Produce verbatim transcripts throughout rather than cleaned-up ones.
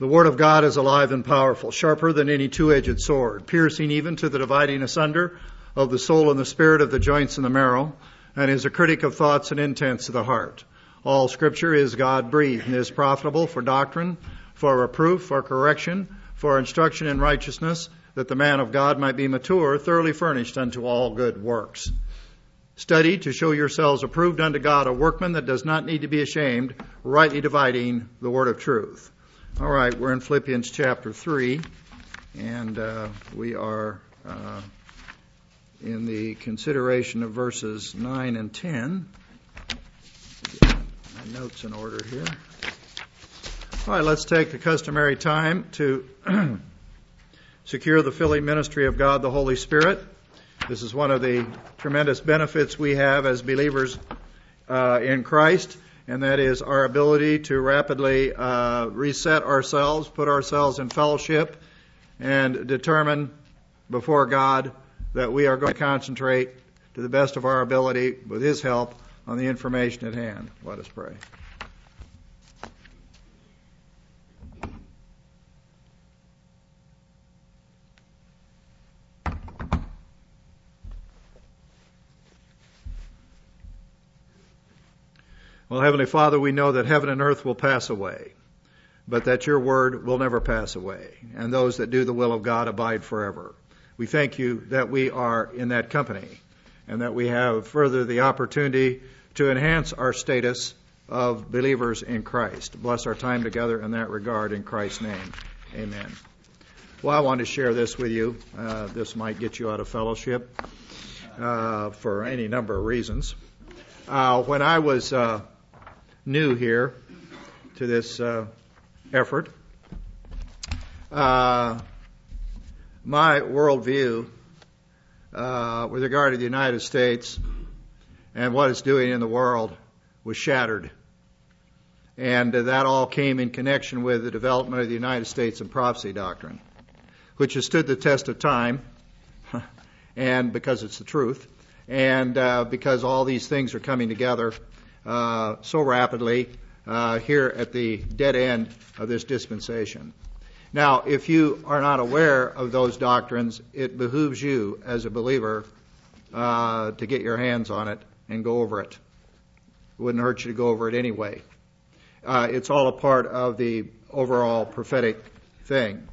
The Word of God is alive and powerful, sharper than any two-edged sword, piercing even to the dividing asunder of the soul and the spirit, of the joints and the marrow, and is a critic of thoughts and intents of the heart. All Scripture is God-breathed and is profitable for doctrine, for reproof, for correction, for instruction in righteousness, that the man of God might be mature, thoroughly furnished unto all good works. Study to show yourselves approved unto God, a workman that does not need to be ashamed, rightly dividing the word of truth. All right, we're in Philippians chapter three, and uh, we are uh, in the consideration of verses nine and ten. Get my notes in order here. All right, let's take the customary time to secure the filling ministry of God the Holy Spirit. This is one of the tremendous benefits we have as believers uh, in Christ, and that is our ability to rapidly uh, reset ourselves, put ourselves in fellowship, and determine before God that we are going to concentrate to the best of our ability, with His help, on the information at hand. Let us pray. Well, Heavenly Father, we know that heaven and earth will pass away, but that your word will never pass away, and those that do the will of God abide forever. We thank you that we are in that company, and that we have further the opportunity to enhance our status of believers in Christ. Bless our time together in that regard, in Christ's name. Amen. Well, I want to share this with you. Uh, this might get you out of fellowship uh, for any number of reasons. Uh, when I was uh, new here to this uh, effort, uh, my worldview uh, with regard to the United States and what it's doing in the world was shattered. And uh, that all came in connection with the development of the United States and prophecy doctrine, which has stood the test of time, and because it's the truth, and uh, because all these things are coming together uh, so rapidly uh, here at the dead end of this dispensation. Now, if you are not aware of those doctrines, it behooves you as a believer uh, to get your hands on it and go over it. It wouldn't hurt you to go over it anyway. Uh, it's all a part of the overall prophetic thing.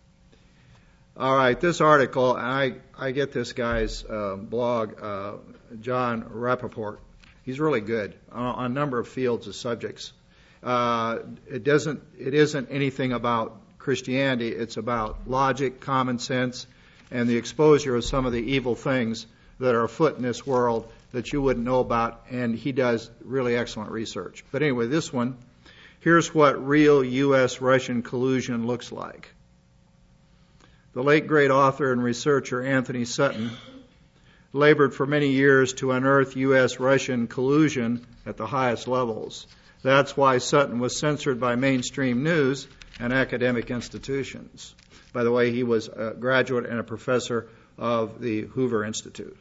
All right, this article, and I, I get this guy's uh, blog, uh, John Rappaport. He's really good on, on a number of fields of subjects. Uh, it doesn't, it isn't anything about Christianity. It's about logic, common sense, and the exposure of some of the evil things that are afoot in this world that you wouldn't know about, and he does really excellent research. But anyway, this one, here's what real U S Russian collusion looks like. The late great author and researcher Anthony Sutton labored for many years to unearth U S Russian collusion at the highest levels. That's why Sutton was censored by mainstream news and academic institutions. By the way, he was a graduate and a professor of the Hoover Institute.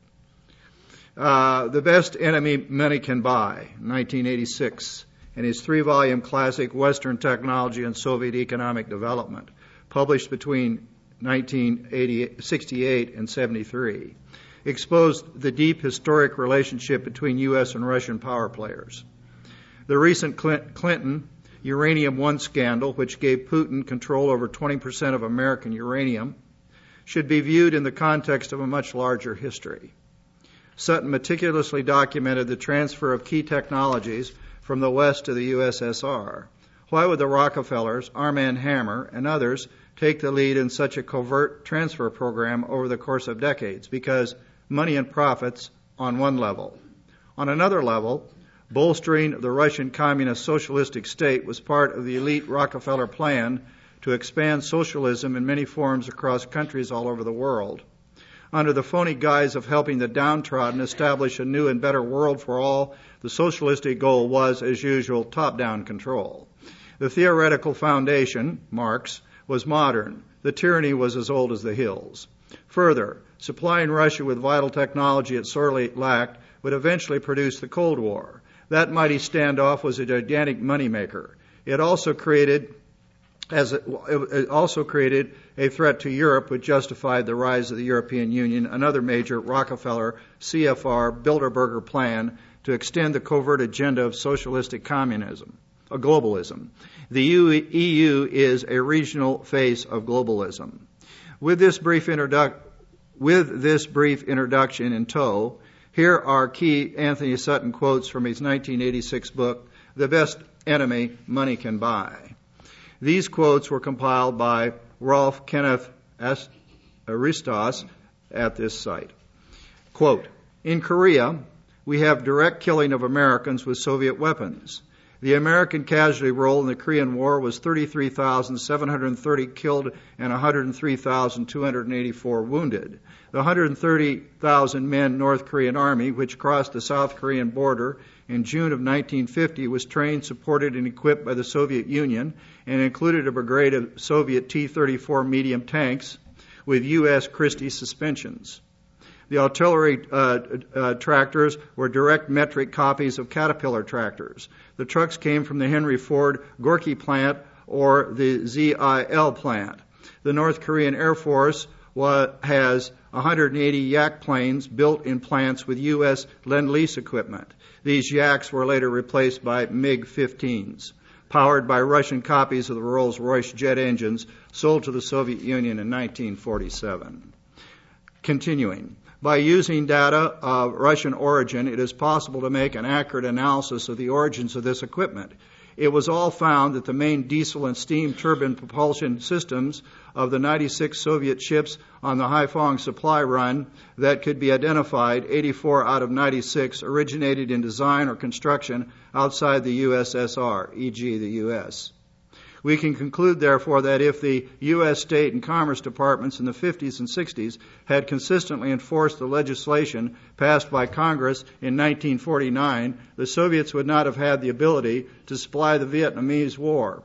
Uh, The Best Enemy Money Can Buy, nineteen eighty-six, and his three-volume classic Western Technology and Soviet Economic Development, published between nineteen sixty-eight and seventy-three, exposed the deep historic relationship between U S and Russian power players. The recent Clinton Uranium One scandal, which gave Putin control over twenty percent of American uranium, should be viewed in the context of a much larger history. Sutton meticulously documented the transfer of key technologies from the West to the U S S R. Why would the Rockefellers, Armand Hammer, and others take the lead in such a covert transfer program over the course of decades? Because money and profits on one level. On another level, bolstering the Russian communist socialistic state was part of the elite Rockefeller plan to expand socialism in many forms across countries all over the world. Under the phony guise of helping the downtrodden establish a new and better world for all, the socialistic goal was, as usual, top-down control. The theoretical foundation, Marx, was modern. The tyranny was as old as the hills. Further, supplying Russia with vital technology it sorely lacked would eventually produce the Cold War. That mighty standoff was a gigantic moneymaker. It also created as it, it also created a threat to Europe, which justified the rise of the European Union, another major Rockefeller C F R Bilderberger plan to extend the covert agenda of socialistic communism, or globalism. The E U is a regional face of globalism. With this brief introduc- with this brief introduction in tow, here are key Anthony Sutton quotes from his nineteen eighty-six book, The Best Enemy Money Can Buy. These quotes were compiled by Rolf Kenneth Aristos at this site. Quote, in Korea, we have direct killing of Americans with Soviet weapons. The American casualty roll in the Korean War was thirty-three thousand seven hundred thirty killed and one hundred three thousand two hundred eighty-four wounded. The one hundred thirty thousand men North Korean Army, which crossed the South Korean border in June of nineteen fifty, was trained, supported, and equipped by the Soviet Union and included a brigade of Soviet T thirty-four medium tanks with U S Christie suspensions. The artillery uh, uh, tractors were direct metric copies of Caterpillar tractors. The trucks came from the Henry Ford Gorky plant or the Z I L plant. The North Korean Air Force wa- has one hundred eighty Yak planes built in plants with U S Lend-Lease equipment. These Yaks were later replaced by MiG fifteens, powered by Russian copies of the Rolls-Royce jet engines sold to the Soviet Union in nineteen forty-seven. Continuing. By using data of Russian origin, it is possible to make an accurate analysis of the origins of this equipment. It was all found that the main diesel and steam turbine propulsion systems of the ninety-six Soviet ships on the Haiphong supply run that could be identified, eighty-four out of ninety-six, originated in design or construction outside the U S S R, for example the U S We can conclude, therefore, that if the U S State and Commerce Departments in the fifties and sixties had consistently enforced the legislation passed by Congress in nineteen forty-nine, the Soviets would not have had the ability to supply the Vietnamese War.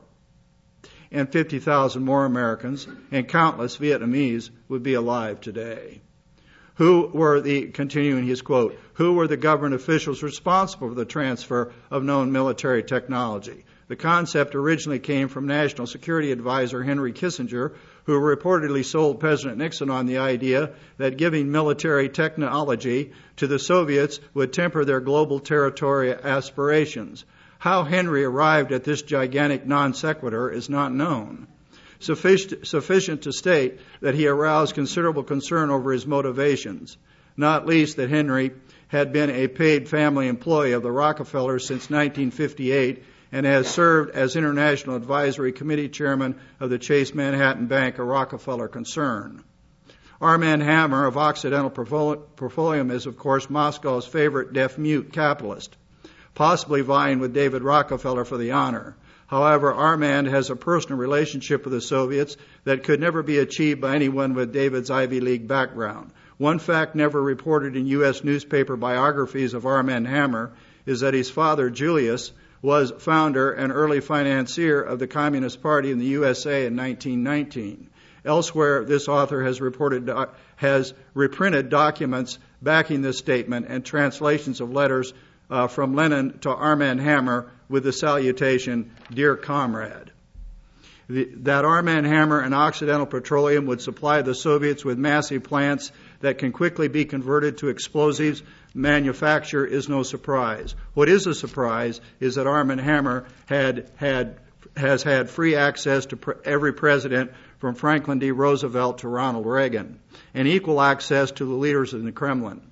And fifty thousand more Americans and countless Vietnamese would be alive today. Who were the, continuing his quote, who were the government officials responsible for the transfer of known military technology? The concept originally came from National Security Advisor Henry Kissinger, who reportedly sold President Nixon on the idea that giving military technology to the Soviets would temper their global territorial aspirations. How Henry arrived at this gigantic non sequitur is not known. Sufficient, sufficient to state that he aroused considerable concern over his motivations, not least that Henry had been a paid family employee of the Rockefellers since nineteen fifty-eight and has served as International Advisory Committee Chairman of the Chase Manhattan Bank, a Rockefeller concern. Armand Hammer of Occidental Petroleum is, of course, Moscow's favorite deaf-mute capitalist, possibly vying with David Rockefeller for the honor. However, Armand has a personal relationship with the Soviets that could never be achieved by anyone with David's Ivy League background. One fact never reported in U S newspaper biographies of Armand Hammer is that his father, Julius, was founder and early financier of the Communist Party in the U S A in nineteen nineteen. Elsewhere, this author has reported has reprinted documents backing this statement and translations of letters uh, from Lenin to Armand Hammer with the salutation, "Dear Comrade." The, that Armand Hammer and Occidental Petroleum would supply the Soviets with massive plants that can quickly be converted to explosives manufacture is no surprise. What is a surprise is that Armand Hammer had had has had free access to pre- every president from Franklin D. Roosevelt to Ronald Reagan, and equal access to the leaders in the Kremlin.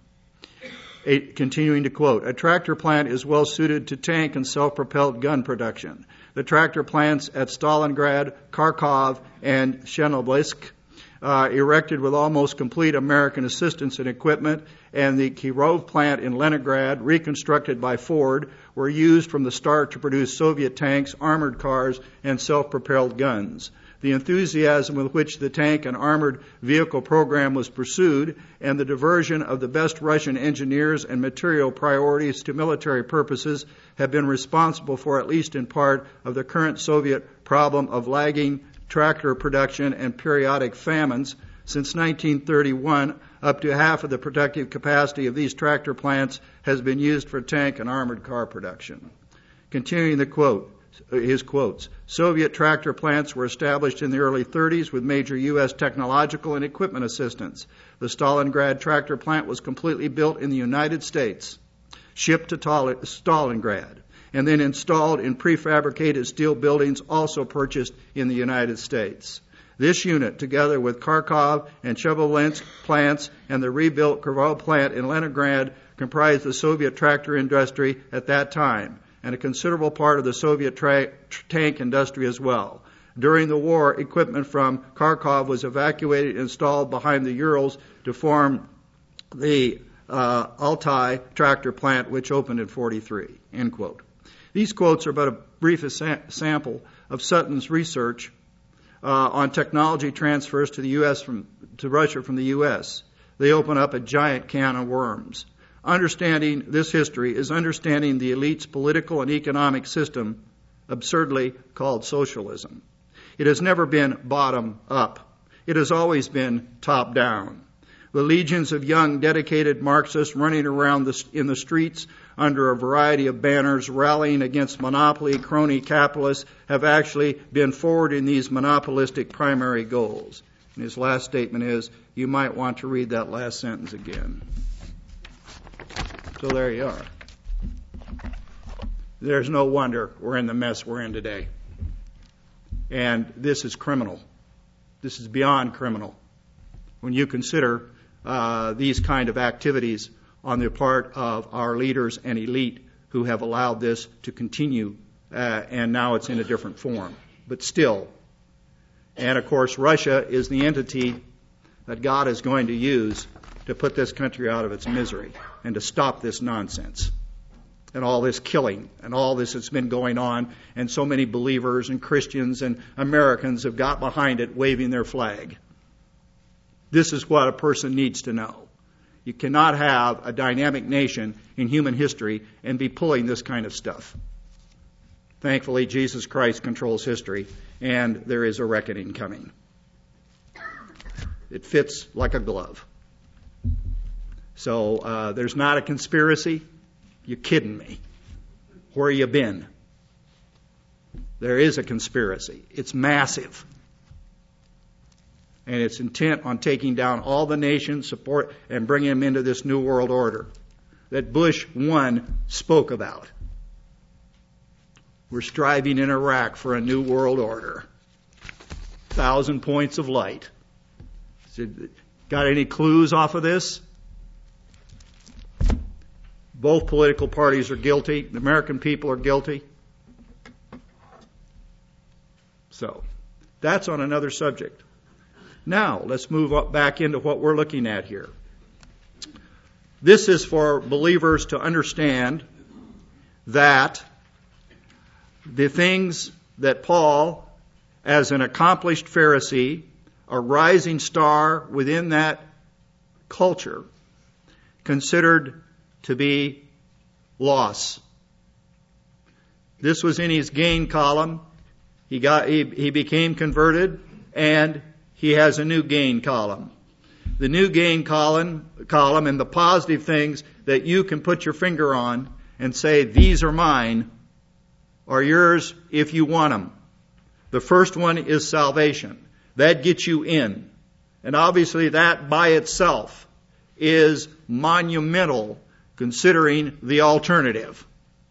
A, continuing to quote, a tractor plant is well suited to tank and self-propelled gun production. The tractor plants at Stalingrad, Kharkov, and Chernobylsk, uh, erected with almost complete American assistance and equipment, and the Kirov plant in Leningrad, reconstructed by Ford, were used from the start to produce Soviet tanks, armored cars, and self-propelled guns. The enthusiasm with which the tank and armored vehicle program was pursued, and the diversion of the best Russian engineers and material priorities to military purposes have been responsible for, at least in part, of the current Soviet problem of lagging tractor production and periodic famines. Since nineteen thirty-one, up to half of the productive capacity of these tractor plants has been used for tank and armored car production. Continuing the quote, his quotes. Soviet tractor plants were established in the early thirties with major U S technological and equipment assistance. The Stalingrad tractor plant was completely built in the United States, shipped to Stalingrad, and then installed in prefabricated steel buildings also purchased in the United States. This unit, together with Kharkov and Chevrolet's plants and the rebuilt Krvov plant in Leningrad, comprised the Soviet tractor industry at that time, and a considerable part of the Soviet tra- tank industry as well. During the war, equipment from Kharkov was evacuated and installed behind the Urals to form the uh, Altai tractor plant, which opened in forty-three. End quote. These quotes are but a brief sa- sample of Sutton's research uh, on technology transfers to the U S from to Russia from the U S. They open up a giant can of worms. Understanding this history is understanding the elite's political and economic system, absurdly called socialism. It has never been bottom up. It has always been top down. The legions of young, dedicated Marxists running around the, in the streets under a variety of banners rallying against monopoly, crony capitalists have actually been forwarding these monopolistic primary goals. And his last statement is, you might want to read that last sentence again. So there you are. There's no wonder we're in the mess we're in today. And this is criminal. This is beyond criminal. When you consider uh, these kind of activities on the part of our leaders and elite who have allowed this to continue, uh, and now it's in a different form. But still. And of course, Russia is the entity that God is going to use to put this country out of its misery and to stop this nonsense and all this killing and all this that's been going on, and so many believers and Christians and Americans have got behind it waving their flag. This is what a person needs to know. You cannot have a dynamic nation in human history and be pulling this kind of stuff. Thankfully, Jesus Christ controls history, and there is a reckoning coming. It fits like a glove. So uh, there's not a conspiracy. You're kidding me. Where you been? There is a conspiracy. It's massive. And it's intent on taking down all the nations, support, and bringing them into this new world order that Bush one spoke about. We're striving in Iraq for a new world order. Thousand points of light. Got any clues off of this? Both political parties are guilty. The American people are guilty. So, that's on another subject. Now, let's move up back into what we're looking at here. This is for believers to understand that the things that Paul, as an accomplished Pharisee, a rising star within that culture, considered to be loss. This was in his gain column. He got he, he became converted, and he has a new gain column. The new gain column column and the positive things that you can put your finger on and say, these are mine, are yours if you want them. The first one is salvation. That gets you in. And obviously that by itself is monumental considering the alternative.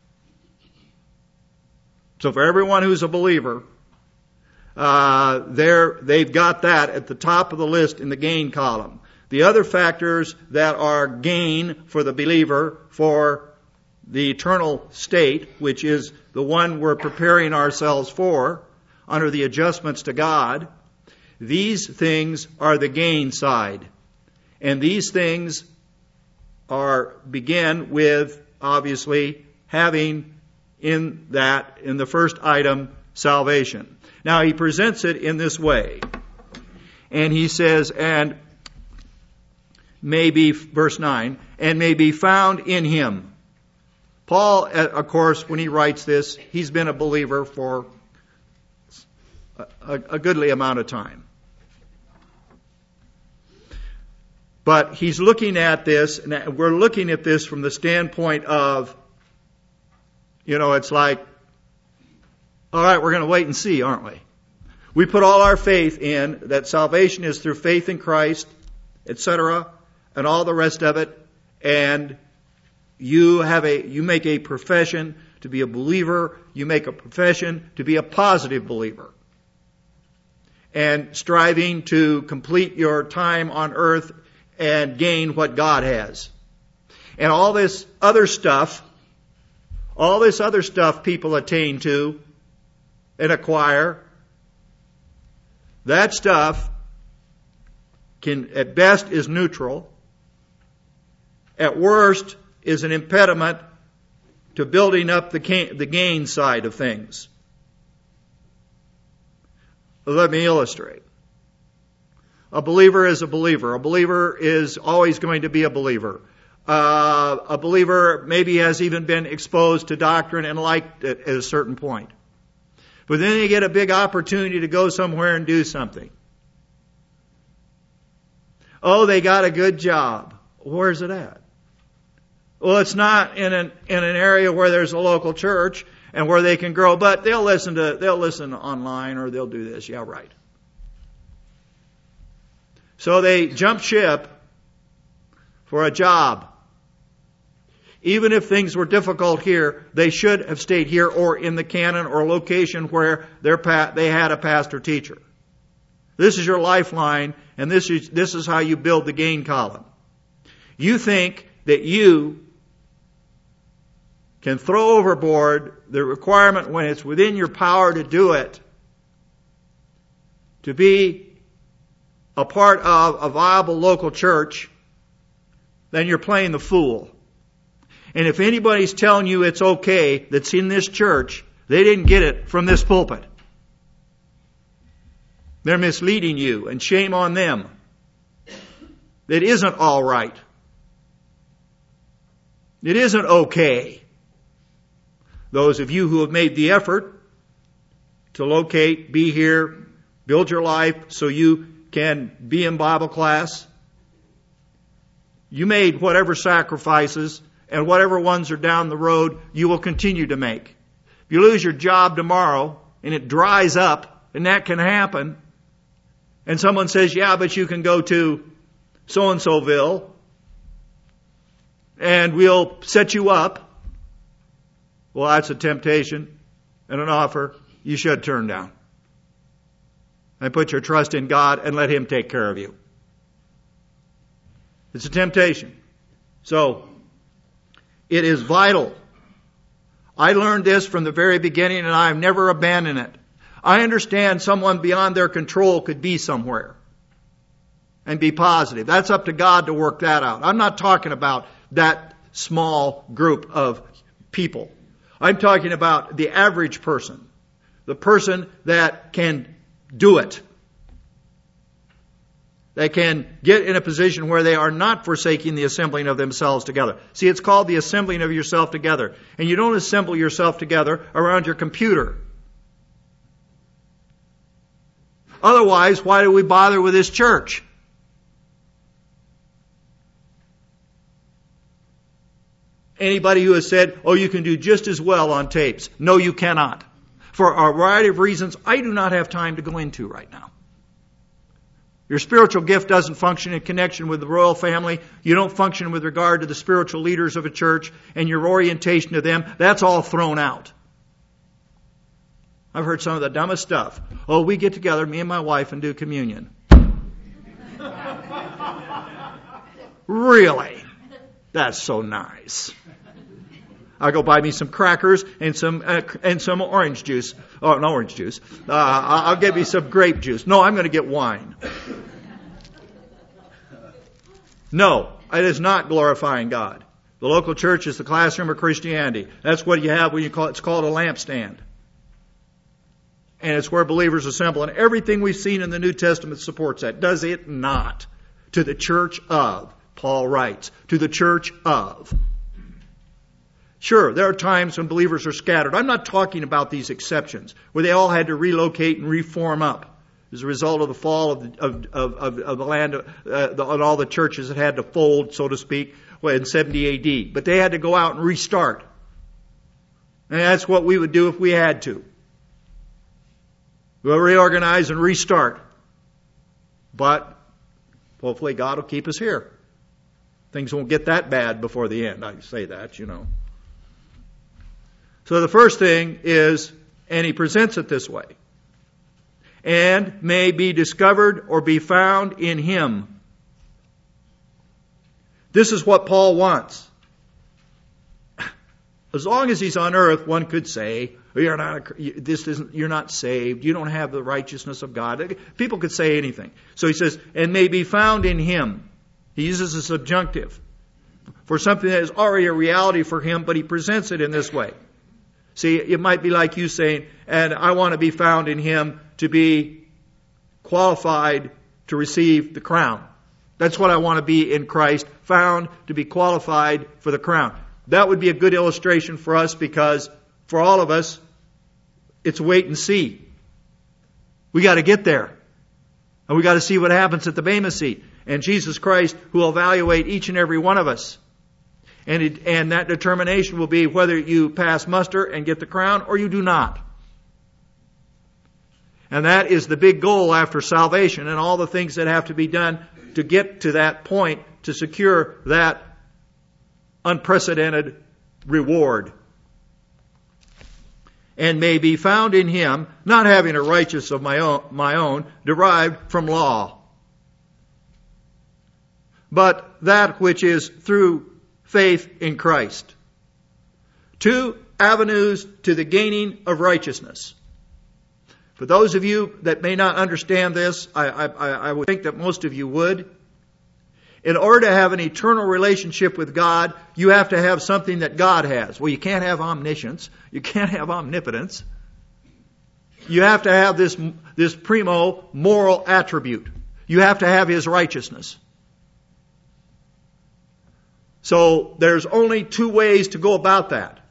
So for everyone who's a believer, uh, they're, they've got that at the top of the list in the gain column. The other factors that are gain for the believer for the eternal state, which is the one we're preparing ourselves for under the adjustments to God, these things are the gain side. And these things are begin with, obviously, having in that, in the first item, salvation. Now, he presents it in this way. And he says, and may be, verse nine, and may be found in him. Paul, of course, when he writes this, he's been a believer for a, a goodly amount of time. But he's looking at this, and we're looking at this from the standpoint of, you know, it's like All right, we're going to wait and see, aren't we? We put all our faith in that salvation is through faith in Christ, et cetera, and all the rest of it, and you have a you make a profession to be a believer, you make a profession to be a positive believer, and striving to complete your time on earth and gain what God has. And all this other stuff, all this other stuff people attain to and acquire, that stuff can, at best, is neutral. At worst, is an impediment to building up the gain, the gain side of things. Let me illustrate. A believer is a believer. A believer is always going to be a believer. Uh, a believer maybe has even been exposed to doctrine and liked it at a certain point. But then you get a big opportunity to go somewhere and do something. Oh, they got a good job. Where's it at? Well, it's not in an in an area where there's a local church and where they can grow, but they'll listen to they'll listen online or they'll do this. Yeah, right. So they jump ship for a job. Even if things were difficult here, they should have stayed here or in the canon or location where their pa- they had a pastor teacher. This is your lifeline, and this is this is how you build the gain column. You think that you can throw overboard the requirement when it's within your power to do it, to be a part of a viable local church, then you're playing the fool. And if anybody's telling you it's okay that's in this church, they didn't get it from this pulpit. They're misleading you, and shame on them. It isn't all right. It isn't okay. Those of you who have made the effort to locate, be here, build your life so you can be in Bible class, you made whatever sacrifices, and whatever ones are down the road, you will continue to make. If you lose your job tomorrow, and it dries up, and that can happen, and someone says, yeah, but you can go to so-and-soville, and we'll set you up. Well, that's a temptation and an offer you should turn down. And put your trust in God and let Him take care of you. It's a temptation. So, it is vital. I learned this from the very beginning, and I've never abandoned it. I understand someone beyond their control could be somewhere and be positive. That's up to God to work that out. I'm not talking about that small group of people. I'm talking about the average person, the person that can do it. They can get in a position where they are not forsaking the assembling of themselves together. See, it's called the assembling of yourself together. And you don't assemble yourself together around your computer. Otherwise, why do we bother with this church? Anybody who has said, oh, you can do just as well on tapes. No, you cannot. For a variety of reasons I do not have time to go into right now. Your spiritual gift doesn't function in connection with the royal family. You don't function with regard to the spiritual leaders of a church and your orientation to them. That's all thrown out. I've heard some of the dumbest stuff. Oh, we get together, me and my wife, and do communion. Really? That's so nice. I'll go buy me some crackers and some uh, and some orange juice. Oh, no orange juice. Uh, I'll get me some grape juice. No, I'm going to get wine. No, it is not glorifying God. The local church is the classroom of Christianity. That's what you have when you call it. It's called a lampstand. And it's where believers assemble. And everything we've seen in the New Testament supports that. Does it not? To the church of, Paul writes, to the church of. Sure, there are times when believers are scattered. I'm not talking about these exceptions where they all had to relocate and reform up as a result of the fall of the, of, of, of the land uh, the, and all the churches that had to fold, so to speak, in seventy A D. But they had to go out and restart. And that's what we would do if we had to. We'll reorganize and restart. But hopefully God will keep us here. Things won't get that bad before the end. I say that, you know. So the first thing is, and he presents it this way, and may be discovered or be found in him. This is what Paul wants. As long as he's on earth, one could say, you're not, this isn't, you're not saved. You don't have the righteousness of God. People could say anything. So he says, and may be found in him. He uses a subjunctive for something that is already a reality for him, but he presents it in this way. See, it might be like you saying, and I want to be found in him to be qualified to receive the crown. That's what I want to be in Christ, found to be qualified for the crown. That would be a good illustration for us, because for all of us, it's wait and see. We got to get there. And we got to see what happens at the Bema seat. And Jesus Christ, who will evaluate each and every one of us. And, it, and that determination will be whether you pass muster and get the crown or you do not. And that is the big goal after salvation, and all the things that have to be done to get to that point, to secure that unprecedented reward. And may be found in him, not having a righteousness of my own, my own, derived from law, but that which is through faith in Christ. Two avenues to the gaining of righteousness. For those of you that may not understand this, I, I, I would think that most of you would. In order to have an eternal relationship with God, you have to have something that God has. Well, you can't have omniscience. You can't have omnipotence. You have to have this, this primo moral attribute. You have to have his righteousness. So there's only two ways to go about that.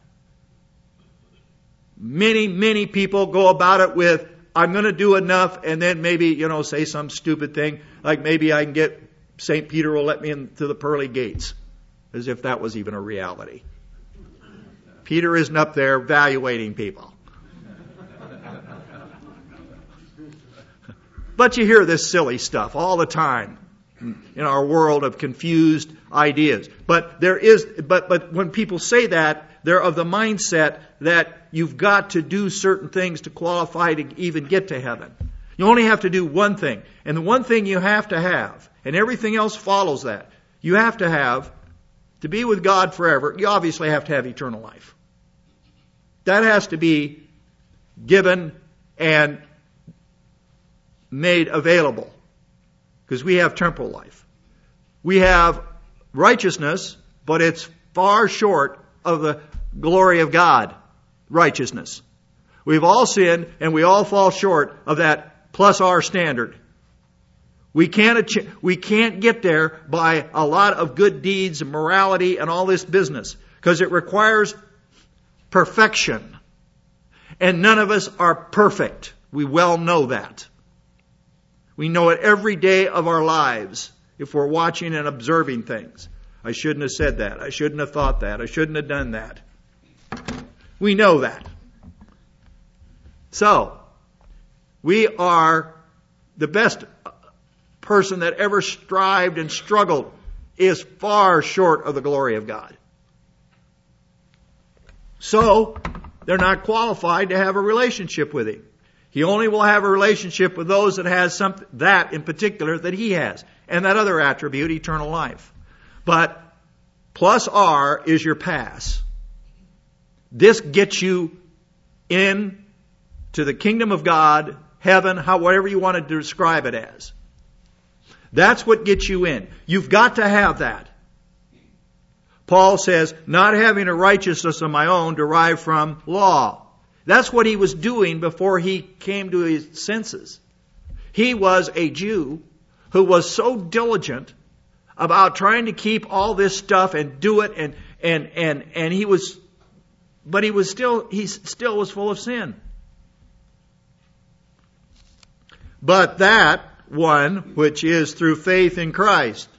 Many, many people go about it with, I'm going to do enough, and then maybe, you know, say some stupid thing, like maybe I can get Saint Peter will let me into the pearly gates, as if that was even a reality. Peter isn't up there evaluating people. But you hear this silly stuff all the time in our world of confused ideas. But there is, but but when people say that, they're of the mindset that you've got to do certain things to qualify to even get to heaven. You only have to do one thing. And the one thing you have to have, and everything else follows that, you have to have, to be with God forever, you obviously have to have eternal life. That has to be given and made available. Because we have temporal life. We have righteousness, but it's far short of the glory of God. Righteousness. We've all sinned, and we all fall short of that plus our standard. We can't ach- we can't get there by a lot of good deeds and morality and all this business, because it requires perfection. And none of us are perfect. We well know that. We know it every day of our lives if we're watching and observing things. I shouldn't have said that. I shouldn't have thought that. I shouldn't have done that. We know that. So, we are the best person that ever strived and struggled is far short of the glory of God. So, they're not qualified to have a relationship with Him. He only will have a relationship with those that has something, that in particular that He has. And that other attribute, eternal life. But plus R is your pass. This gets you in to the kingdom of God, heaven, however you want to describe it as. That's what gets you in. You've got to have that. Paul says, not having a righteousness of my own derived from law. That's what he was doing before he came to his senses. He was a Jew who was so diligent about trying to keep all this stuff and do it, and and and and he was, but he was still he still was full of sin. But that one which is through faith in Christ,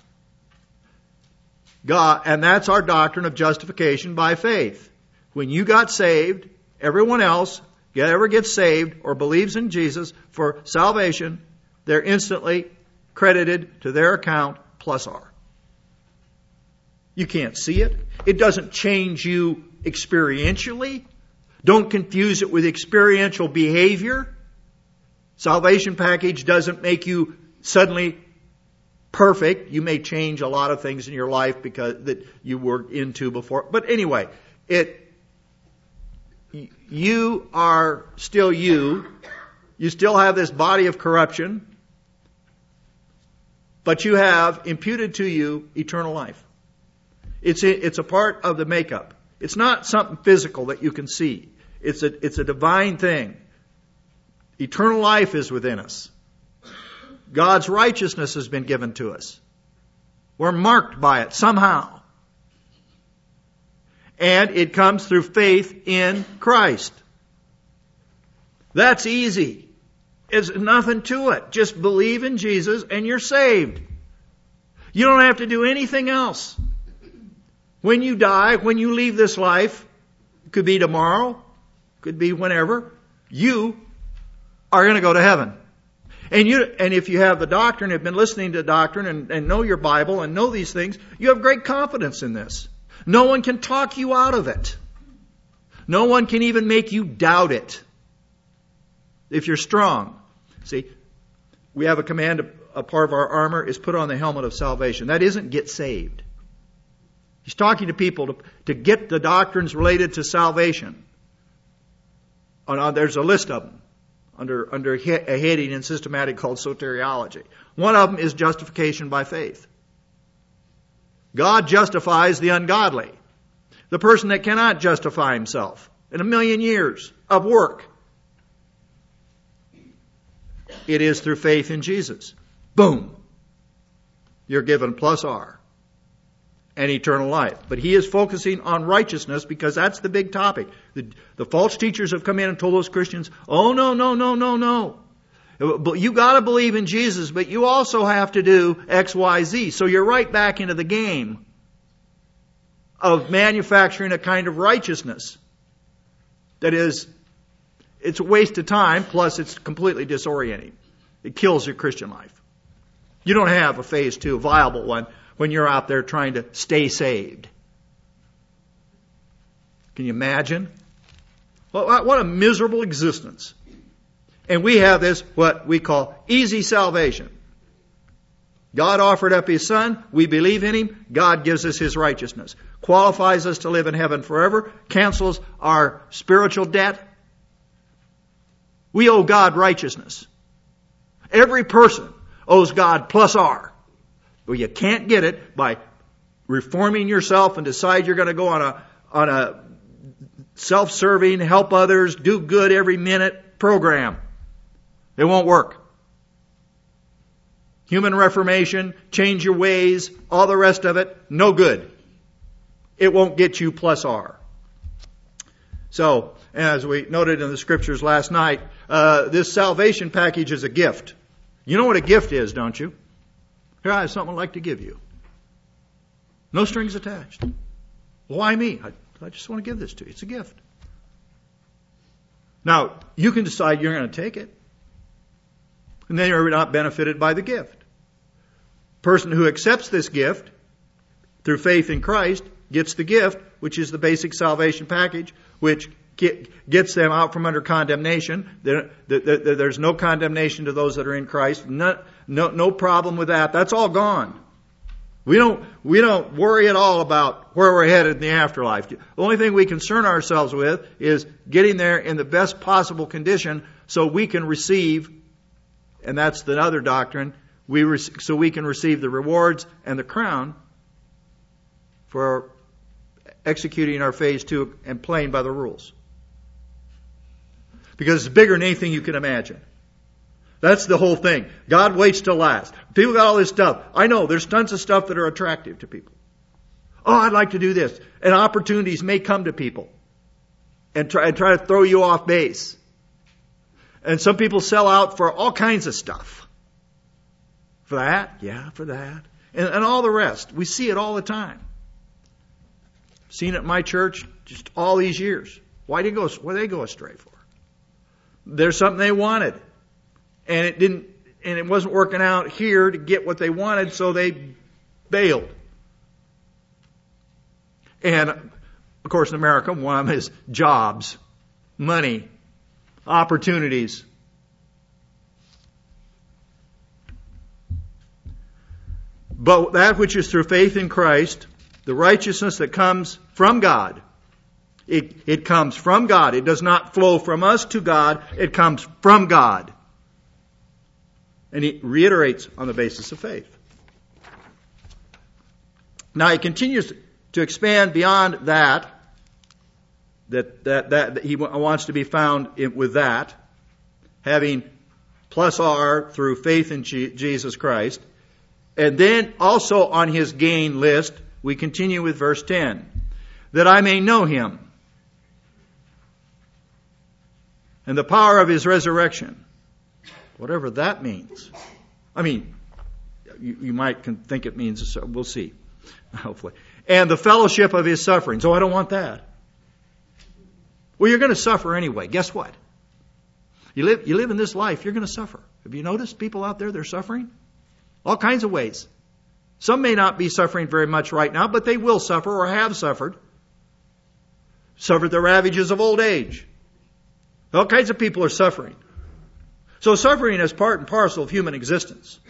God, and that's our doctrine of justification by faith. When you got saved, everyone else ever gets saved or believes in Jesus for salvation, they're instantly credited to their account plus R. You can't see it. It doesn't change you experientially. Don't confuse it with experiential behavior. Salvation package doesn't make you suddenly perfect. You may change a lot of things in your life because that you were into before. But anyway, it you are still you. You still have this body of corruption, but you have imputed to you eternal life. It's a, it's a part of the makeup. It's not something physical that you can see. It's a, it's a divine thing. Eternal life is within us. God's righteousness has been given to us. We're marked by it somehow. And it comes through faith in Christ. That's easy. There's nothing to it. Just believe in Jesus and you're saved. You don't have to do anything else. When you die, when you leave this life, it could be tomorrow, could be whenever, you are going to go to heaven. And you, and if you have the doctrine, have been listening to doctrine and, and know your Bible and know these things, you have great confidence in this. No one can talk you out of it. No one can even make you doubt it. If you're strong. See, we have a command, a part of our armor is put on the helmet of salvation. That isn't get saved. He's talking to people to, to get the doctrines related to salvation. Uh, there's a list of them under, under a heading in systematic called soteriology. One of them is justification by faith. God justifies the ungodly. The person that cannot justify himself in a million years of work. It is through faith in Jesus. Boom. You're given plus R. And eternal life. But he is focusing on righteousness because that's the big topic. The, the false teachers have come in and told those Christians, oh no, no, no, no, no. But you got to believe in Jesus, but you also have to do X, Y, Z. So you're right back into the game of manufacturing a kind of righteousness that is, it's a waste of time, plus it's completely disorienting. It kills your Christian life. You don't have a phase two, a viable one, when you're out there trying to stay saved. Can you imagine? What, what a miserable existence. And we have this, what we call easy salvation. God offered up His Son. We believe in Him. God gives us His righteousness. Qualifies us to live in heaven forever. Cancels our spiritual debt. We owe God righteousness. Every person owes God plus R. Well, you can't get it by reforming yourself and decide you're going to go on a on a self-serving, help others, do good every minute program. It won't work. Human reformation, change your ways, all the rest of it, no good. It won't get you plus R. So, as we noted in the scriptures last night, uh, this salvation package is a gift. You know what a gift is, don't you? Here, I have something I'd like to give you. No strings attached. Why me? I, I just want to give this to you. It's a gift. Now, you can decide you're going to take it. And then you're not benefited by the gift. Person who accepts this gift through faith in Christ gets the gift, which is the basic salvation package, which gets them out from under condemnation. There's no condemnation to those that are in Christ. No, no, no problem with that. That's all gone. We don't, we don't worry at all about where we're headed in the afterlife. The only thing we concern ourselves with is getting there in the best possible condition so we can receive, and that's the other doctrine, we re- so we can receive the rewards and the crown for executing our phase two and playing by the rules. Because it's bigger than anything you can imagine. That's the whole thing. God waits till last. People got all this stuff. I know there's tons of stuff that are attractive to people. Oh, I'd like to do this. And opportunities may come to people and try, and try to throw you off base. And some people sell out for all kinds of stuff. For that, yeah, for that. And, and all the rest. We see it all the time. Seen it at my church just all these years. Why did they go, why did they go astray for? there's something they wanted. And it didn't, and it wasn't working out here to get what they wanted, so they bailed. And, of course, in America, one of them is jobs, money, opportunities. But that which is through faith in Christ, the righteousness that comes from God, it, it comes from God. It does not flow from us to God. It comes from God. And he reiterates on the basis of faith. Now he continues to expand beyond that, that, that, that, that he wants to be found in, with that, having plus R through faith in G- Jesus Christ. And then also on his gain list, we continue with verse ten. That I may know him and the power of his resurrection. Whatever that means. I mean, you, you might think it means, we'll see, hopefully. And the fellowship of his sufferings. Oh, I don't want that. Well, you're going to suffer anyway. Guess what? You live, you live in this life, you're going to suffer. Have you noticed people out there, they're suffering? All kinds of ways. Some may not be suffering very much right now, but they will suffer or have suffered. Suffered the ravages of old age. All kinds of people are suffering. So suffering is part and parcel of human existence.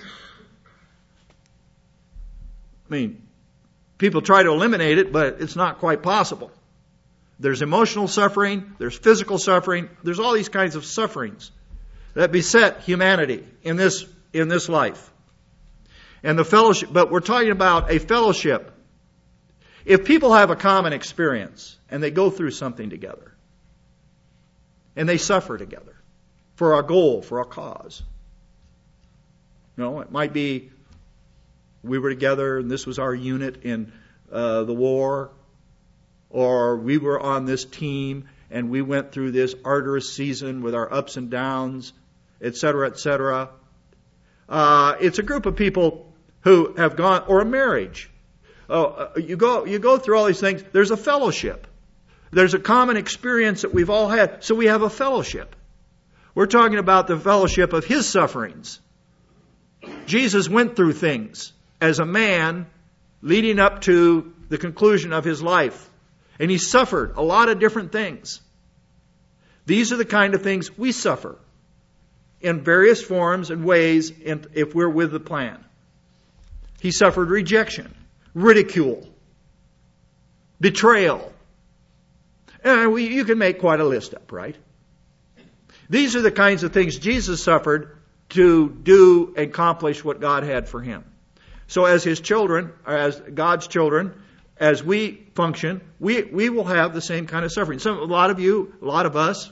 I mean, people try to eliminate it, but it's not quite possible. There's emotional suffering, there's physical suffering, there's all these kinds of sufferings that beset humanity in this, in this life. And the fellowship, but we're talking about a fellowship. If people have a common experience and they go through something together and they suffer together for a goal, for a cause. You know, it might be we were together and this was our unit in uh, the war, or we were on this team and we went through this arduous season with our ups and downs, et cetera, et cetera. Uh, it's a group of people who have gone, or a marriage. Oh, uh, you go, you go through all these things. There's a fellowship. There's a common experience that we've all had. So we have a fellowship. We're talking about the fellowship of his sufferings. Jesus went through things as a man leading up to the conclusion of his life. And he suffered a lot of different things. These are the kind of things we suffer in various forms and ways if we're with the plan. He suffered rejection, ridicule, betrayal. And we, you can make quite a list up, right? These are the kinds of things Jesus suffered to do and accomplish what God had for him. So as his children, or as God's children, as we function, we, we will have the same kind of suffering. Some, a lot of you, a lot of us,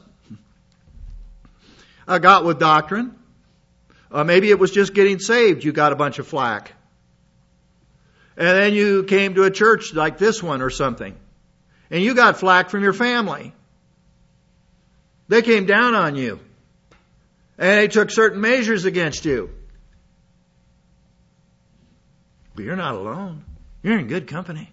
uh, got with doctrine. Uh, maybe it was just getting saved. You got a bunch of flack. And then you came to a church like this one or something. And you got flack from your family. They came down on you. And they took certain measures against you. But you're not alone. You're in good company.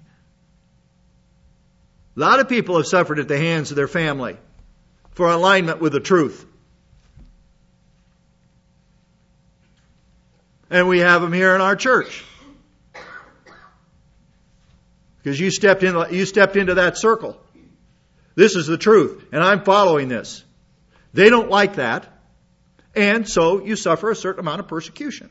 A lot of people have suffered at the hands of their family for alignment with the truth. And we have them here in our church. Because you stepped in, you stepped into that circle. This is the truth, and I'm following this. They don't like that, and so you suffer a certain amount of persecution.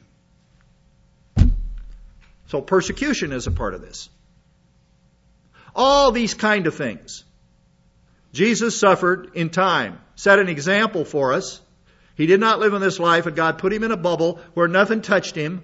So persecution is a part of this. All these kind of things. Jesus suffered in time, set an example for us. He did not live in this life, and God put him in a bubble where nothing touched him.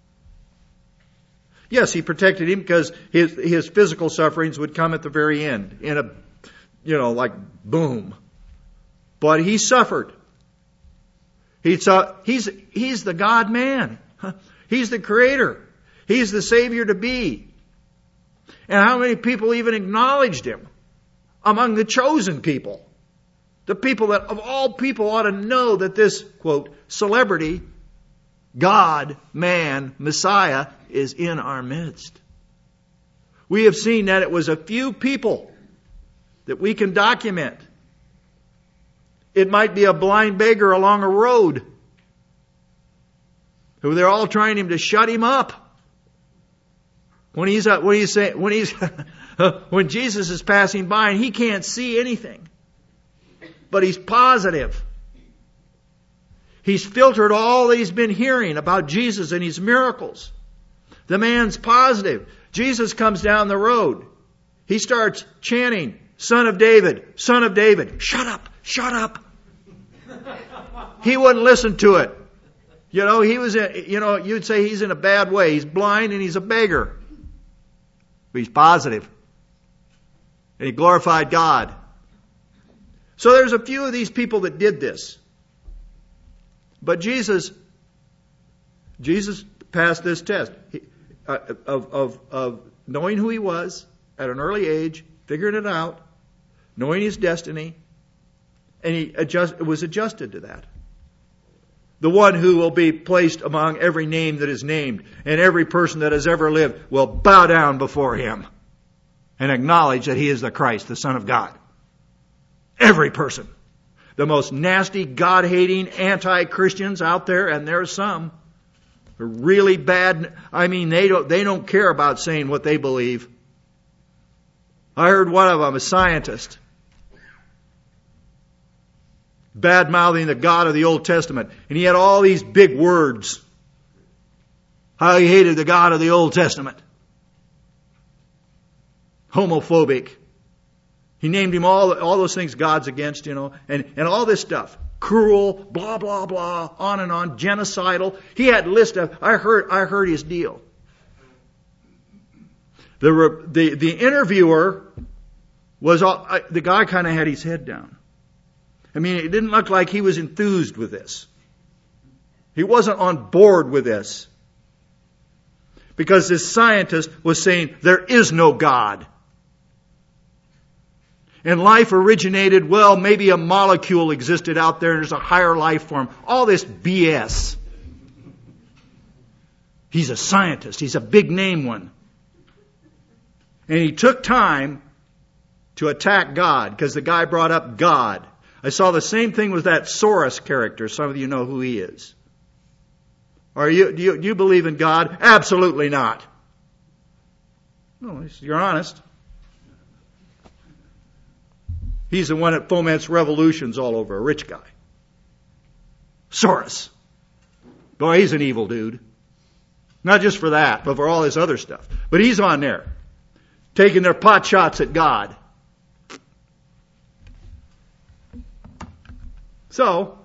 Yes, he protected him because his, his physical sufferings would come at the very end in a, you know, like boom. But he suffered. He saw, he's, he's the God man. He's the creator. He's the Savior to be. And how many people even acknowledged him among the chosen people? The people that of all people ought to know that this, quote, celebrity, God, man, Messiah is in our midst. We have seen that it was a few people that we can document It might be a blind beggar along a road who they're all trying him to shut him up. When he's when he's saying when he's when Jesus is passing by and he can't see anything, but he's positive. He's filtered all that he's been hearing about Jesus and his miracles. The man's positive. Jesus comes down the road. He starts chanting, "Son of David, Son of David, shut up, shut up." He wouldn't listen to it. You know, he was, in, you know, you'd say he's in a bad way. He's blind and he's a beggar. But he's positive. And he glorified God. So there's a few of these people that did this. But Jesus, Jesus passed this test he, uh, of, of, of knowing who he was at an early age, figuring it out, knowing his destiny, and he adjust, was adjusted to that. The one who will be placed among every name that is named, and every person that has ever lived will bow down before him and acknowledge that he is the Christ, the Son of God. Every person. The most nasty, God-hating, anti-Christians out there, and there are some, are really bad. I mean, they don't, they don't care about saying what they believe. I heard one of them, a scientist, bad-mouthing the God of the Old Testament. And he had all these big words. How he hated the God of the Old Testament. Homophobic. He named him all, all those things God's against, you know, and, and all this stuff. Cruel, blah, blah, blah, on and on, genocidal. He had a list of, I heard, I heard his deal. The, the, the interviewer was, all, I, the guy kind of had his head down. I mean, it didn't look like he was enthused with this. He wasn't on board with this. Because this scientist was saying, there is no God. And life originated, well, maybe a molecule existed out there and there's a higher life form. All this B S. He's a scientist. He's a big name one. And he took time to attack God because the guy brought up God. I saw the same thing with that Soros character. Some of you know who he is. Are you, do you, do you believe in God? Absolutely not. No, you're honest. He's the one that foments revolutions all over, a rich guy. Soros. Boy, he's an evil dude. Not just for that, but for all this other stuff. But he's on there, taking their pot shots at God. So,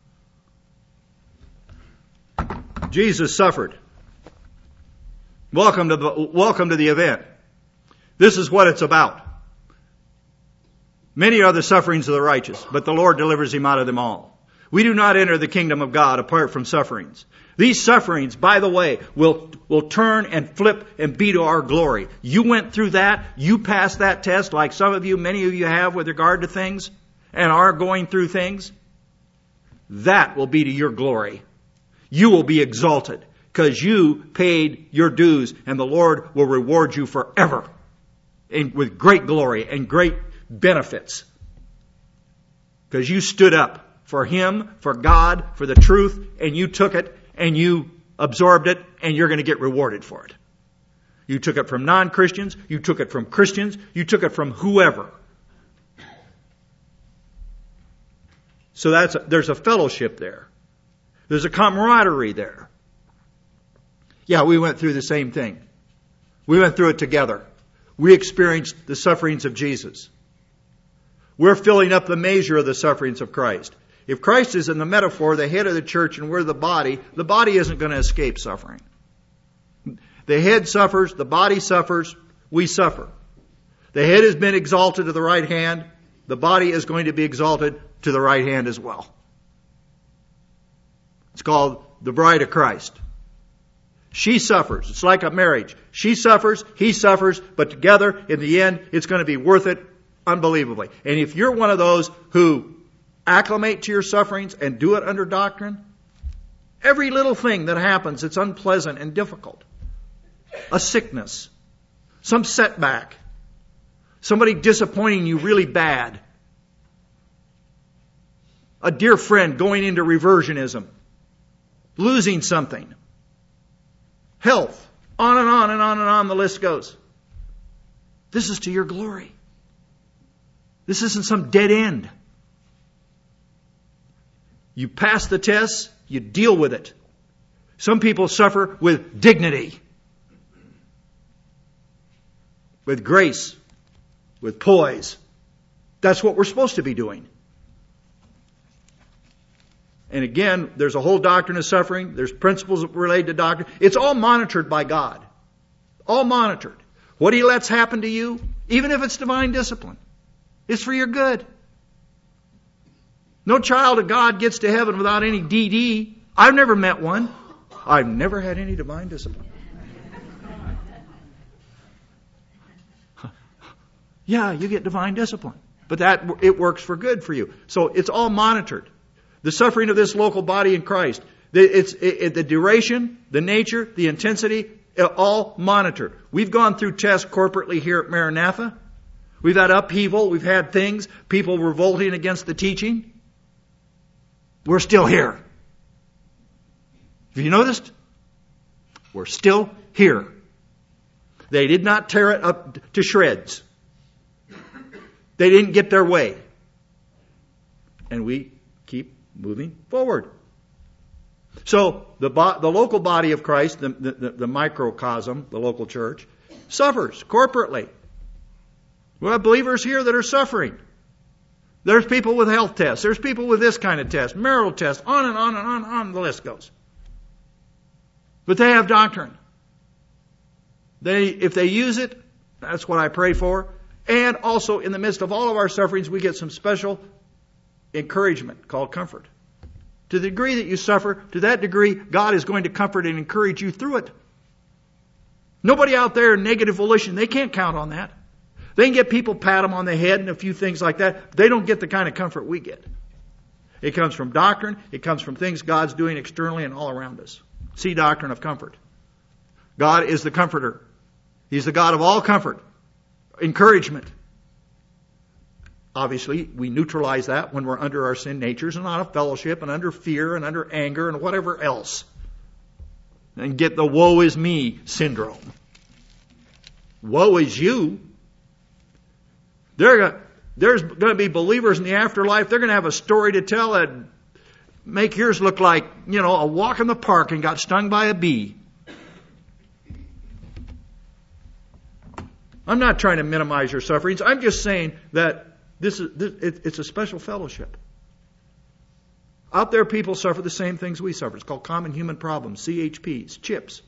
Jesus suffered. Welcome to the, welcome to the event. This is what it's about. Many are the sufferings of the righteous, but the Lord delivers him out of them all. We do not enter the kingdom of God apart from sufferings. These sufferings, by the way, will, will turn and flip and be to our glory. You went through that. You passed that test like some of you, many of you have with regard to things and are going through things. That will be to your glory. You will be exalted because you paid your dues and the Lord will reward you forever and with great glory and great benefits. Because you stood up for Him, for God, for the truth, and you took it and you absorbed it and you're going to get rewarded for it. You took it from non-Christians, you took it from Christians, you took it from whoever. So that's a, there's a fellowship there. There's a camaraderie there. Yeah, we went through the same thing. We went through it together. We experienced the sufferings of Jesus. We're filling up the measure of the sufferings of Christ. If Christ is in the metaphor, the head of the church, and we're the body, the body isn't going to escape suffering. The head suffers, the body suffers, we suffer. The head has been exalted to the right hand, the body is going to be exalted to the right hand as well. It's called the bride of Christ. She suffers. It's like a marriage. She suffers, he suffers, but together, in the end, it's going to be worth it unbelievably. And if you're one of those who acclimate to your sufferings and do it under doctrine, every little thing that happens that's unpleasant and difficult, a sickness, some setback, somebody disappointing you really bad, a dear friend going into reversionism, losing something, health, on and on and on and on the list goes. This is to your glory. This isn't some dead end. You pass the test, you deal with it. Some people suffer with dignity, with grace, with poise. That's what we're supposed to be doing. And again, there's a whole doctrine of suffering. There's principles related to doctrine. It's all monitored by God. All monitored. What He lets happen to you, even if it's divine discipline, it's for your good. No child of God gets to heaven without any D D. I've never met one. I've never had any divine discipline. Yeah, you get divine discipline. But that it works for good for you. So it's all monitored. The suffering of this local body in Christ, it's it, it, the duration, the nature, the intensity, all monitored. We've gone through tests corporately here at Maranatha. We've had upheaval. We've had things, people revolting against the teaching. We're still here. Have you noticed? We're still here. They did not tear it up to shreds. They didn't get their way. And we keep moving forward. So the bo- the local body of Christ, the, the, the microcosm, the local church, suffers corporately. We have believers here that are suffering. There's people with health tests. There's people with this kind of test, marital tests, on and on and on and on the list goes. But they have doctrine. They, if they use it, that's what I pray for. And also in the midst of all of our sufferings, we get some special encouragement called comfort. To the degree that you suffer, to that degree, God is going to comfort and encourage you through it. Nobody out there in negative volition, they can't count on that. They can get people pat them on the head and a few things like that. They don't get the kind of comfort we get. It comes from doctrine. It comes from things God's doing externally and all around us. See doctrine of comfort. God is the comforter. He's the God of all comfort. Encouragement. Obviously, we neutralize that when we're under our sin natures and out of fellowship and under fear and under anger and whatever else. And get the woe is me syndrome. Woe is you. There, there's going to be believers in the afterlife. They're going to have a story to tell that make yours look like, you know, a walk in the park and got stung by a bee. I'm not trying to minimize your sufferings. I'm just saying that this is this, it, it's a special fellowship. Out there, people suffer the same things we suffer. It's called common human problems, C H Ps, chips.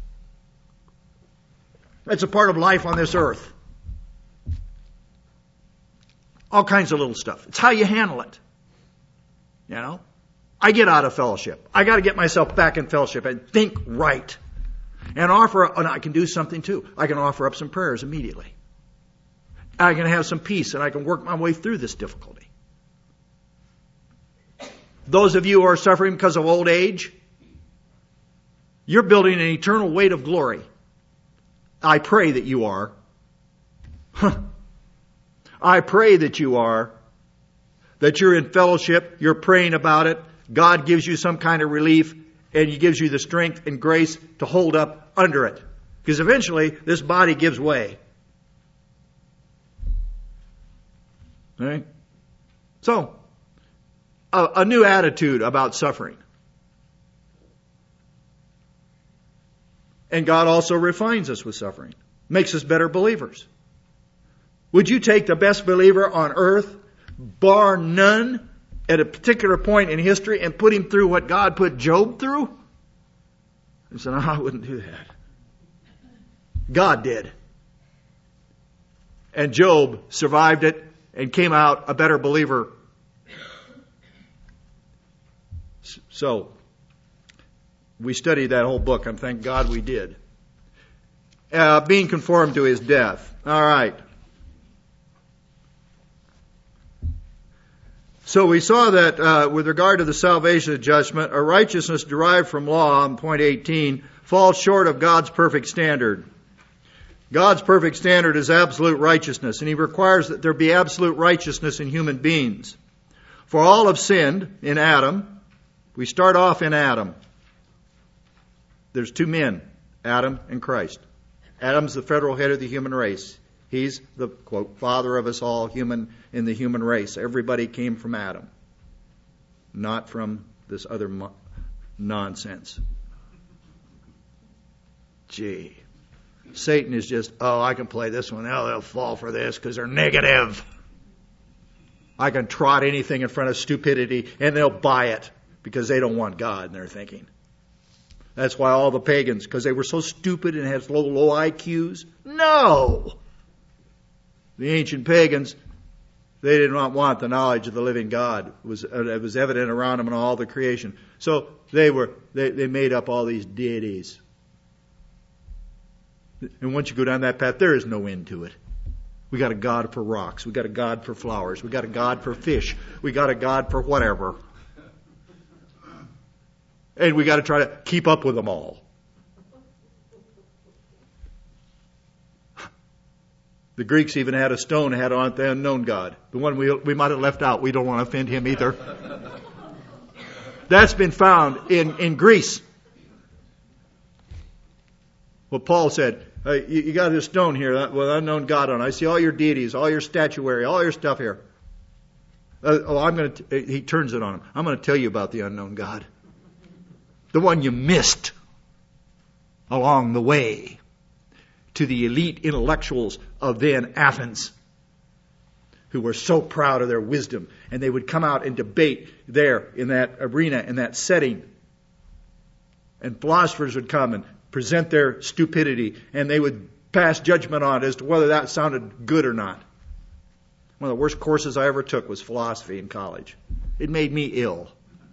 It's a part of life on this earth. All kinds of little stuff. It's how you handle it. You know? I get out of fellowship. I got to get myself back in fellowship and think right. And offer, and I can do something too. I can offer up some prayers immediately. I can have some peace and I can work my way through this difficulty. Those of you who are suffering because of old age, you're building an eternal weight of glory. I pray that you are. I pray that you are. That you're in fellowship, you're praying about it, God gives you some kind of relief, and He gives you the strength and grace to hold up under it. Because eventually, this body gives way. All right? So, a, a new attitude about suffering. And God also refines us with suffering. Makes us better believers. Would you take the best believer on earth, bar none, at a particular point in history and put him through what God put Job through? I said, no, I wouldn't do that. God did. And Job survived it and came out a better believer. So, we studied that whole book, and thank God we did. Uh, being conformed to His death. All right. So we saw that uh, with regard to the salvation of judgment, a righteousness derived from law, on point eighteen, falls short of God's perfect standard. God's perfect standard is absolute righteousness, and He requires that there be absolute righteousness in human beings. For all have sinned in Adam. We start off in Adam. There's two men, Adam and Christ. Adam's the federal head of the human race. He's the, quote, father of us all human in the human race. Everybody came from Adam, not from this other mo- nonsense. Gee. Satan is just, oh, I can play this one. Oh, they'll fall for this because they're negative. I can trot anything in front of stupidity and they'll buy it because they don't want God in their thinking. That's why all the pagans, because they were so stupid and had low, low I Qs. No! The ancient pagans, they did not want the knowledge of the living God. It was, it was evident around them in all the creation. So they were, they, they made up all these deities. And once you go down that path, there is no end to it. We got a God for rocks. We got a God for flowers. We got a God for fish. We got a God for whatever. And we got to try to keep up with them all. The Greeks even had a stone that had on it the unknown God. The one we, we might have left out. We don't want to offend him either. That's been found in, in Greece. What Paul said, hey, you, you got this stone here with unknown God on it. I see all your deities, all your statuary, all your stuff here. Uh, oh, I'm going to. He turns it on him. I'm going to tell you about the unknown God, the one you missed along the way to the elite intellectuals of then Athens, who were so proud of their wisdom, and they would come out and debate there in that arena, in that setting, and philosophers would come and present their stupidity, and they would pass judgment on it as to whether that sounded good or not. One of the worst courses I ever took was philosophy in college. It made me ill.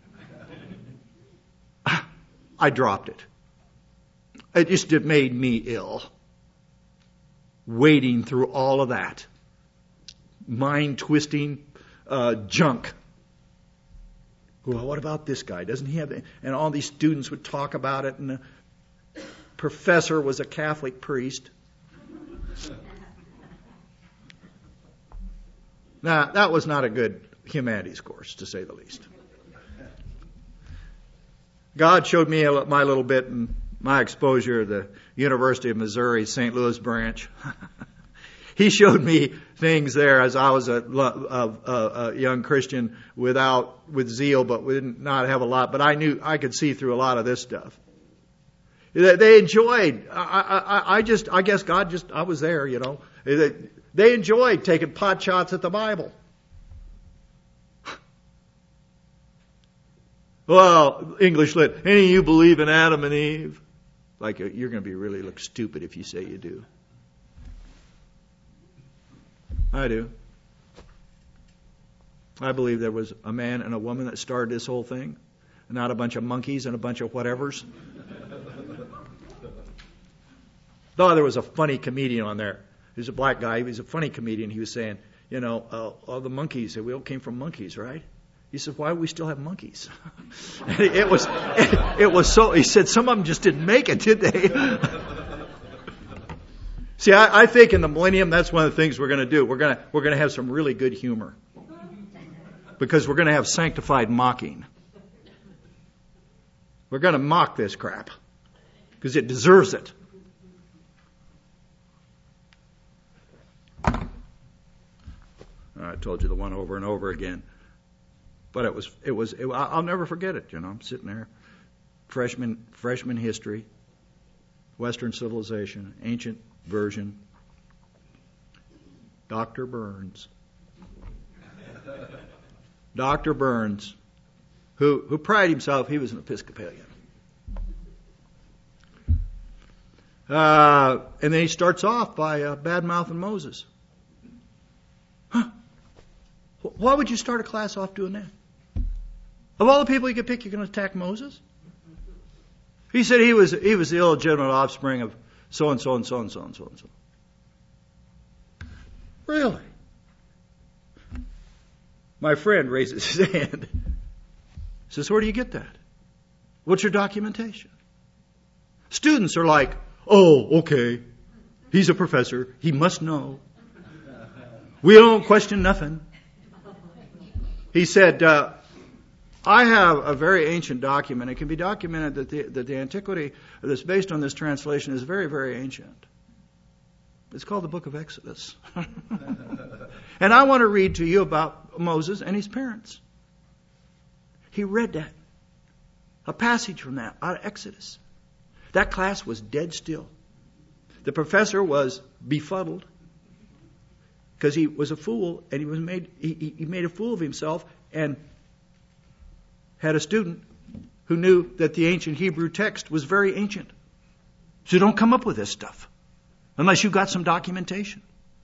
I dropped it. It just it made me ill. Wading through all of that mind-twisting uh, junk. Well, what about this guy? Doesn't he have? And all these students would talk about it, and the professor was a Catholic priest. Now, that was not a good humanities course, to say the least. God showed me my little bit in my exposure at the University of Missouri, Saint Louis branch. He showed me things there as I was a, a, a young Christian without with zeal, but we did not have a lot. But I knew I could see through a lot of this stuff. They enjoyed. I, I, I just, I guess God just, I was there, you know. They, they enjoyed taking pot shots at the Bible. Well, English lit. Any of you believe in Adam and Eve? Like you're going to be really look stupid if you say you do. I do. I believe there was a man and a woman that started this whole thing, not a bunch of monkeys and a bunch of whatevers. Though there was a funny comedian on there. He was a black guy. He was a funny comedian. He was saying, you know, uh, all the monkeys, we all came from monkeys, right? He said, why do we still have monkeys? And it was, it, it was so, he said, some of them just didn't make it, did they? See, I, I think in the millennium, that's one of the things we're going to do. We're going to, we're going to have some really good humor. Because we're going to have sanctified mocking. We're going to mock this crap. Because it deserves it. I told you the one over and over again. But it was, it was, it, I'll never forget it, you know. I'm sitting there, freshman, freshman history, Western civilization, ancient version, Doctor Burns. Doctor Burns, who, who prided himself, he was an Episcopalian. Uh, and then he starts off by uh, bad-mouthing Moses. Huh? Why would you start a class off doing that? Of all the people you could pick, you're going to attack Moses? He said he was he was the illegitimate offspring of so and so and so and so and so and so. Really? My friend raises his hand. Says, where do you get that? What's your documentation? Students are like, oh, okay. He's a professor. He must know. We don't question nothing. He said, uh, I have a very ancient document. It can be documented that the, that the antiquity that's based on this translation is very, very ancient. It's called the Book of Exodus. And I want to read to you about Moses and his parents. He read that. A passage from that out of Exodus. That class was dead still. The professor was befuddled because he was a fool, and he was made he, he made a fool of himself, and had a student who knew that the ancient Hebrew text was very ancient. So don't come up with this stuff unless you've got some documentation.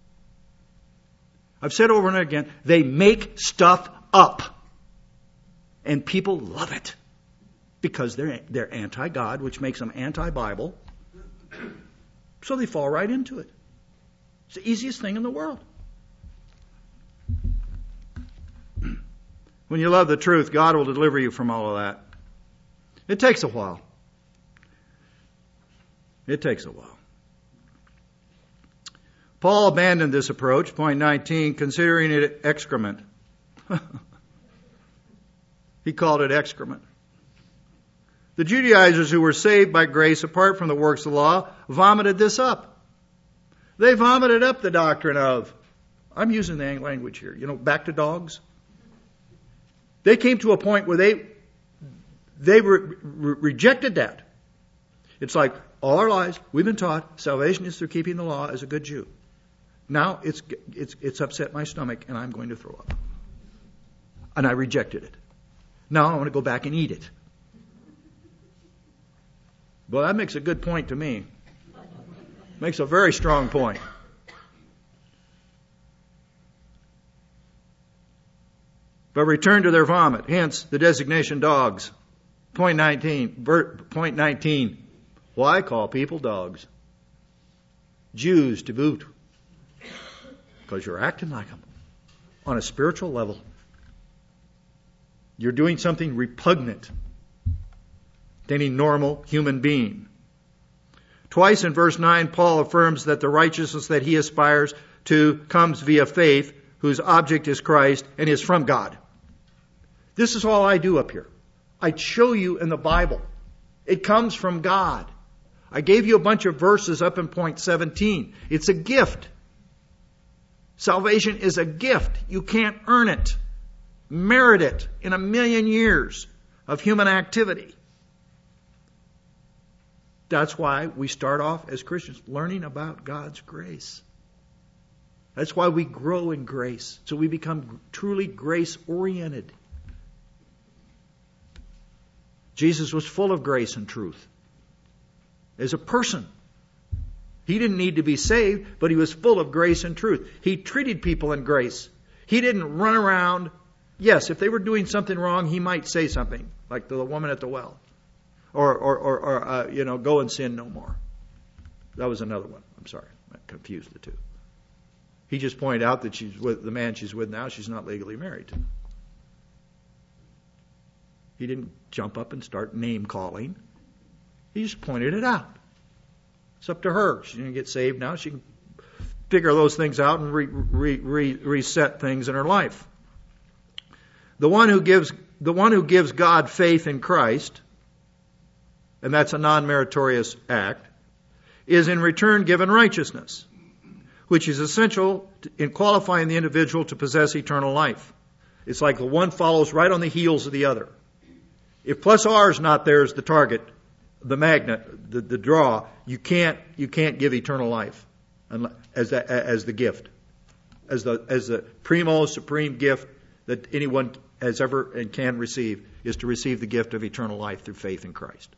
I've said over and over again, they make stuff up. And people love it because they're they're anti-God, which makes them anti-Bible. So they fall right into it. It's the easiest thing in the world. When you love the truth, God will deliver you from all of that. It takes a while. It takes a while. Paul abandoned this approach, point nineteen, considering it excrement. He called it excrement. The Judaizers who were saved by grace apart from the works of the law vomited this up. They vomited up the doctrine of, I'm using the language here, you know, back to dogs. They came to a point where they they re- re- rejected that. It's like, all our lives, we've been taught salvation is through keeping the law as a good Jew. Now it's it's it's upset my stomach and I'm going to throw up. And I rejected it. Now I want to go back and eat it. Well, that makes a good point to me. Makes a very strong point. But return to their vomit. Hence the designation dogs. Point nineteen. Point nineteen. Why call people dogs? Jews to boot. Because you're acting like them on a spiritual level. You're doing something repugnant to any normal human being. Twice in verse nine, Paul affirms that the righteousness that he aspires to comes via faith, whose object is Christ and is from God. This is all I do up here. I show you in the Bible. It comes from God. I gave you a bunch of verses up in point seventeen. It's a gift. Salvation is a gift. You can't earn it, merit it in a million years of human activity. That's why we start off as Christians learning about God's grace. That's why we grow in grace, so we become truly grace-oriented. Jesus was full of grace and truth. As a person, he didn't need to be saved, but he was full of grace and truth. He treated people in grace. He didn't run around. Yes, if they were doing something wrong, he might say something, like the woman at the well. Or, or, or, or uh, you know, go and sin no more. That was another one. I'm sorry. I confused the two. He just pointed out that she's with the man she's with now, she's not legally married to. He didn't jump up and start name calling. He just pointed it out. It's up to her. She's going to get saved now. She can figure those things out and re, re, re, reset things in her life. The one who gives the one who gives God faith in Christ, and that's a non-meritorious act, is in return given righteousness, which is essential in qualifying the individual to possess eternal life. It's like the one follows right on the heels of the other. If plus R is not there as the target, the magnet, the, the draw, you can't you can't give eternal life as the, as the gift, as the as the primo supreme gift that anyone has ever and can receive is to receive the gift of eternal life through faith in Christ.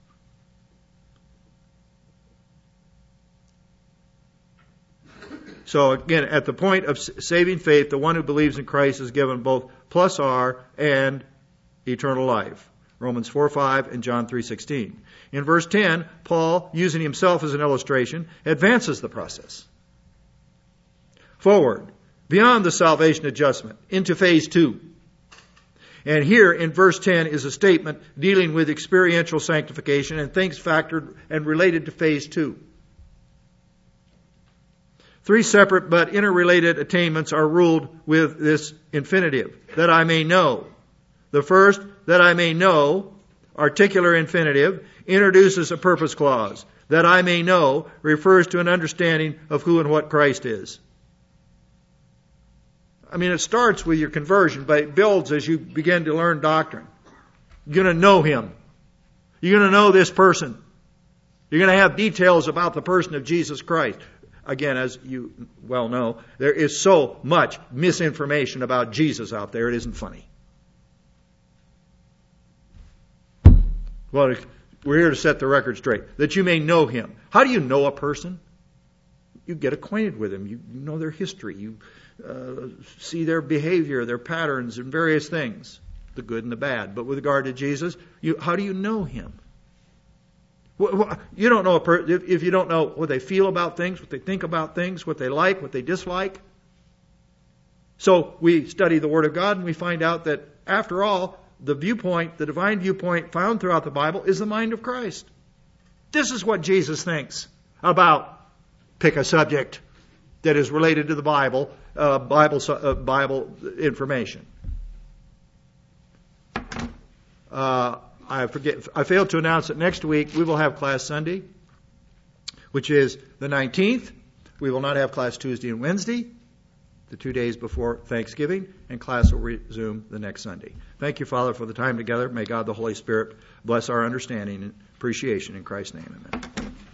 So again, at the point of saving faith, the one who believes in Christ is given both plus R and eternal life. Romans four five and John three sixteen. In verse ten, Paul, using himself as an illustration, advances the process forward, beyond the salvation adjustment, into phase two. And here in verse ten is a statement dealing with experiential sanctification and things factored and related to phase two. Three separate but interrelated attainments are ruled with this infinitive, that I may know. The first, that I may know, articular infinitive, introduces a purpose clause. That I may know refers to an understanding of who and what Christ is. I mean, it starts with your conversion, but it builds as you begin to learn doctrine. You're going to know Him. You're going to know this person. You're going to have details about the person of Jesus Christ. Again, as you well know, there is so much misinformation about Jesus out there, it isn't funny. Well, we're here to set the record straight, that you may know Him. How do you know a person? You get acquainted with them. You know their history. You uh, see their behavior, their patterns, and various things, the good and the bad. But with regard to Jesus, you, how do you know Him? You don't know a per- if you don't know what they feel about things, what they think about things, what they like, what they dislike. So we study the Word of God and we find out that, after all, the viewpoint, the divine viewpoint found throughout the Bible is the mind of Christ. This is what Jesus thinks about, pick a subject that is related to the Bible, uh, Bible, uh, Bible information. Uh, I forget. I failed to announce that next week we will have class Sunday, which is the nineteenth. We will not have class Tuesday and Wednesday, the two days before Thanksgiving, and class will resume the next Sunday. Thank you, Father, for the time together. May God the Holy Spirit bless our understanding and appreciation in Christ's name. Amen.